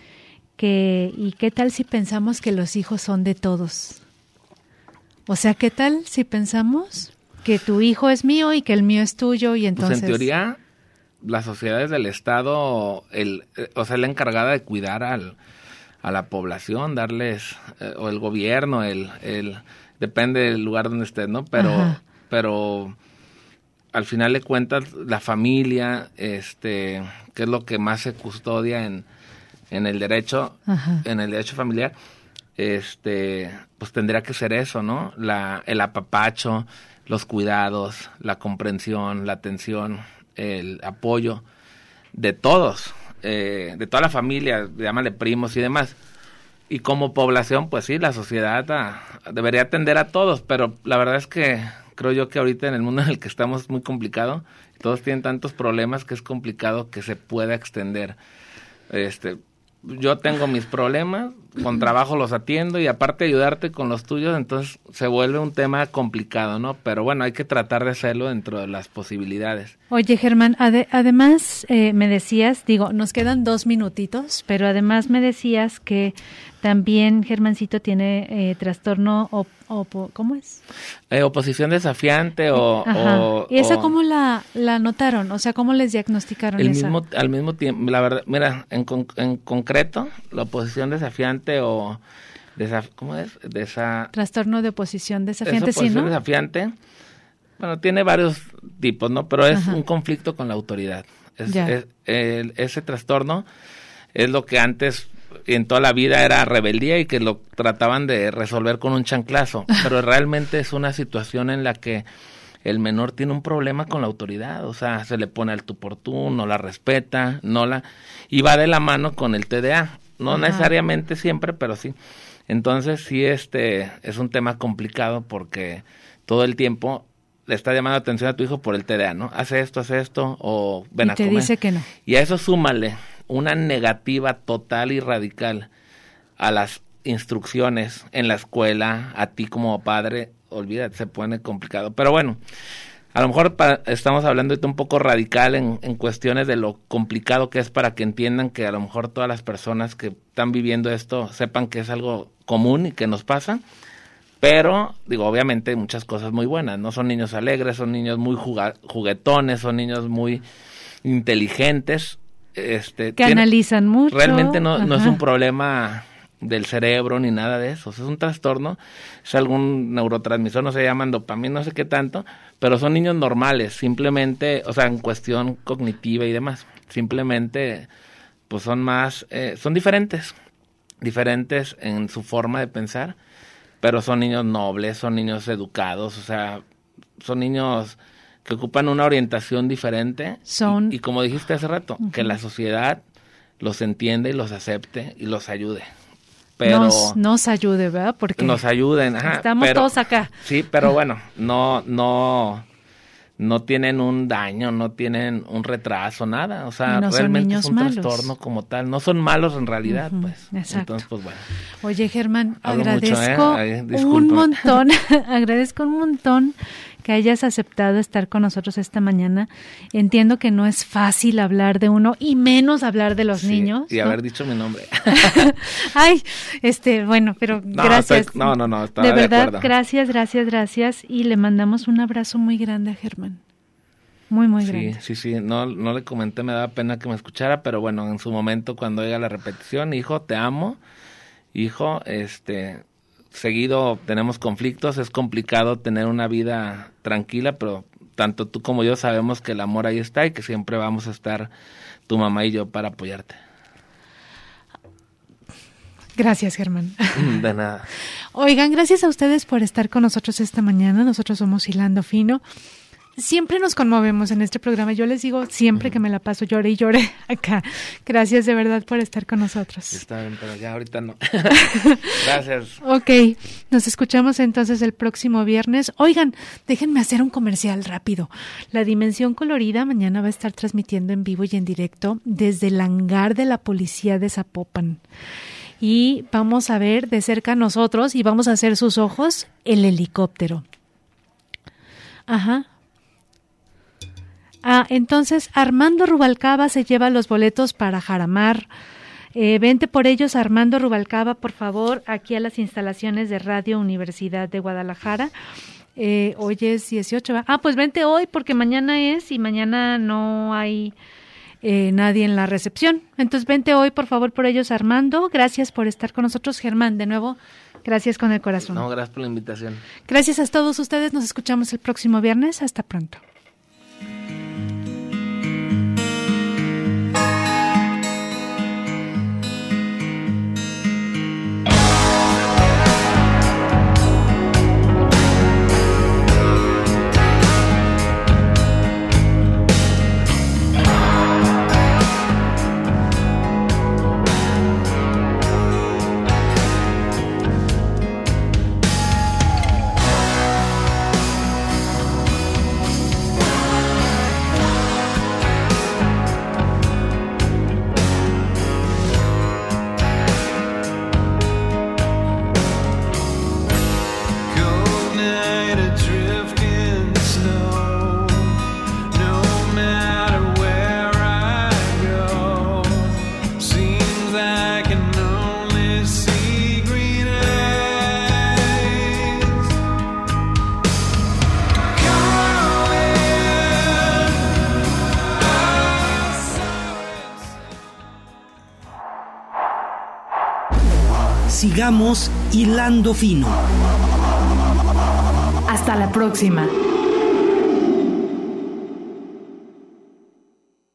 ¿y qué tal si pensamos que los hijos son de todos? O sea, ¿qué tal si pensamos que tu hijo es mío y que el mío es tuyo? Y entonces, pues en teoría, las sociedades del Estado, o sea, la encargada de cuidar a la población, darles, o el gobierno, depende del lugar donde estés, ¿no? Pero al final de cuentas, la familia, que es lo que más se custodia en el derecho, en el derecho familiar, pues tendría que ser eso, ¿no? El apapacho, los cuidados, la comprensión, la atención, el apoyo de todos, de toda la familia, llámale primos y demás. Y como población, pues sí, la sociedad debería atender a todos, pero la verdad es que creo yo que ahorita en el mundo en el que estamos es muy complicado, todos tienen tantos problemas que es complicado que se pueda extender. Yo tengo mis problemas, con trabajo los atiendo y aparte de ayudarte con los tuyos, entonces se vuelve un tema complicado, ¿no? Pero bueno, hay que tratar de hacerlo dentro de las posibilidades. Oye, Germán, además me decías, nos quedan 2 minutitos, pero además me decías que también Germancito tiene trastorno ¿cómo es? Oposición desafiante ¿Y esa cómo la notaron? O sea, ¿cómo les diagnosticaron esa? Al mismo tiempo, la verdad, mira, en concreto, la oposición desafiante ¿cómo es? Trastorno de oposición desafiante, sí, ¿no? Desafiante, bueno, tiene varios tipos, ¿no? Pero es un conflicto con la autoridad. Ese trastorno es lo que antes en toda la vida era rebeldía y que lo trataban de resolver con un chanclazo, pero realmente es una situación en la que el menor tiene un problema con la autoridad, o sea, se le pone al tú por tú, no la respeta, y va de la mano con el TDA, no necesariamente siempre, pero sí. Entonces sí, es un tema complicado porque todo el tiempo le está llamando atención a tu hijo por el TDA, ¿no? Hace esto, o ven a comer. Y te dice que no. Y a eso súmale una negativa total y radical a las instrucciones en la escuela, a ti como padre, olvídate, se pone complicado. Pero bueno, a lo mejor estamos hablando ahorita un poco radical en cuestiones de lo complicado que es para que entiendan que a lo mejor todas las personas que están viviendo esto sepan que es algo común y que nos pasa. Pero, obviamente hay muchas cosas muy buenas, ¿no? Son niños alegres, son niños muy juguetones, son niños muy inteligentes. Que analizan mucho. Realmente no es un problema del cerebro ni nada de eso. O sea, es un trastorno, es algún neurotransmisor, no se llaman dopamina, no sé qué tanto, pero son niños normales, simplemente, o sea, en cuestión cognitiva y demás. Simplemente, pues son son diferentes en su forma de pensar. Pero son niños nobles, son niños educados, o sea, son niños que ocupan una orientación diferente. Y como dijiste hace rato, que la sociedad los entiende y los acepte y los ayude. Pero nos ayude, ¿verdad? Porque nos ayuden, estamos todos acá. Sí, pero bueno, no tienen un daño, no tienen un retraso, nada. O sea, realmente es un trastorno como tal. No son malos en realidad, pues. Exacto. Entonces, pues bueno. Oye, Germán, agradezco un montón, que hayas aceptado estar con nosotros esta mañana. Entiendo que no es fácil hablar de uno y menos hablar de los niños. Y haber dicho mi nombre. Ay, bueno, pero gracias. Estaba de verdad, acuerdo. Gracias. Y le mandamos un abrazo muy grande a Germán. Muy, muy grande. Sí. No le comenté, me daba pena que me escuchara, pero bueno, en su momento cuando oiga la repetición, hijo, te amo. Hijo, seguido tenemos conflictos, es complicado tener una vida tranquila, pero tanto tú como yo sabemos que el amor ahí está y que siempre vamos a estar tu mamá y yo para apoyarte. Gracias, Germán. De nada. Oigan, gracias a ustedes por estar con nosotros esta mañana. Nosotros somos Hilando Fino. Siempre nos conmovemos en este programa. Yo les digo siempre que me la paso llore y llore acá. Gracias de verdad por estar con nosotros. Está bien, pero ya ahorita no. Gracias. Ok, nos escuchamos entonces el próximo viernes. Oigan, déjenme hacer un comercial rápido. La Dimensión Colorida mañana va a estar transmitiendo en vivo y en directo desde el hangar de la policía de Zapopan. Y vamos a ver de cerca nosotros y vamos a hacer sus ojos el helicóptero. Ajá. Entonces Armando Rubalcaba se lleva los boletos para Jaramar. Vente por ellos, Armando Rubalcaba, por favor, aquí a las instalaciones de Radio Universidad de Guadalajara. Hoy es 18, ¿va? Pues vente hoy porque mañana es y mañana no hay nadie en la recepción. Entonces vente hoy, por favor, por ellos, Armando. Gracias por estar con nosotros, Germán, de nuevo. Gracias con el corazón. No, gracias por la invitación. Gracias a todos ustedes. Nos escuchamos el próximo viernes. Hasta pronto. Sigamos hilando fino. Hasta la próxima.